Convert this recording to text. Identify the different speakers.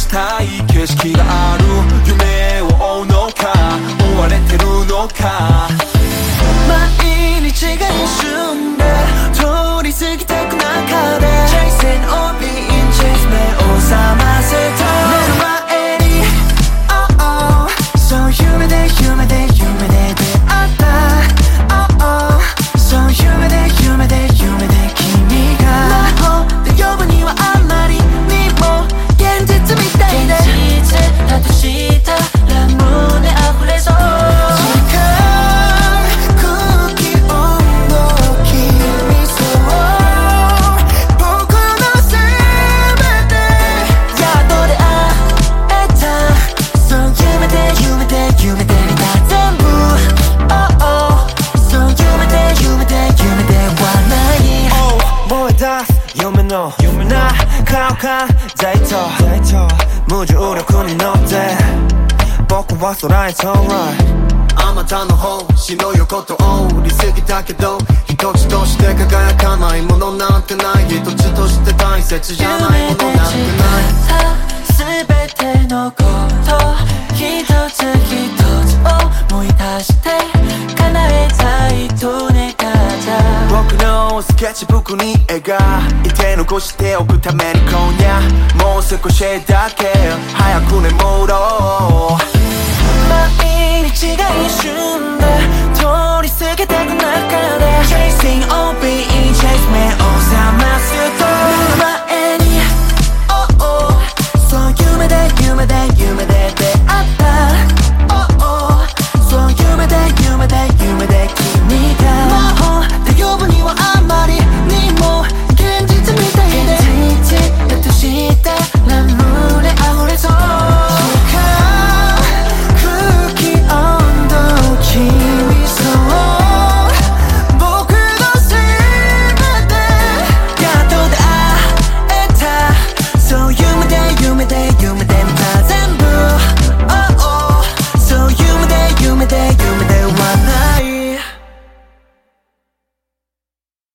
Speaker 1: したい景色がある夢を追うのか追われてるのか毎日が一瞬で通り過ぎてく中で Chasing or being chased 目を覚ませと目の前に Oh oh そう夢で夢で夢で出会った Oh oh そう夢で夢で夢で君が魔法で呼ぶにはあまりにも現実みたいで現実だとしたら胸溢れそう夢な顔かデート無重力に乗って僕は空へ飛ぶあまたの星の横通り過ぎたけど一つとして輝かないものなんてない一つとして大切じゃないものなんてない全てのこと一つ一つ思い出して叶えたいと願った僕のスケッチブックに描いて残しておくために今夜もう少しだけ早く眠ろう毎日が一瞬で通り過ぎてく中で Chasing or being chased 目を覚ますと目の前に Oh oh そう夢で夢で夢で出会った Oh oh そう夢で夢で夢で君が魔法で呼ぶにはあまりにも現実みたいで現実だとしたら胸溢れそう空気温度君そう僕の全てやっと出会えたそう夢で夢で夢で見た全部 Oh oh そう夢で夢で夢で